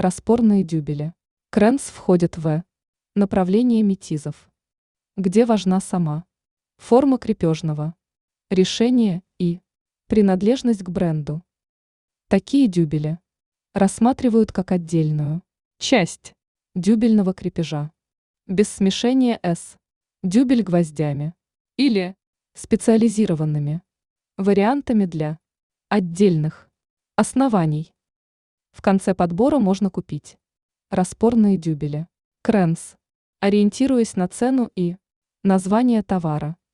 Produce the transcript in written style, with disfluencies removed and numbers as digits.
Распорные дюбели. Кренс входит в направление метизов, где важна сама форма крепежного решения и принадлежность к бренду. Такие дюбели рассматривают как отдельную часть дюбельного крепежа, без смешения с дюбель гвоздями или специализированными вариантами для отдельных оснований. В конце подбора можно купить распорные дюбели. Кренс, ориентируясь на цену и название товара.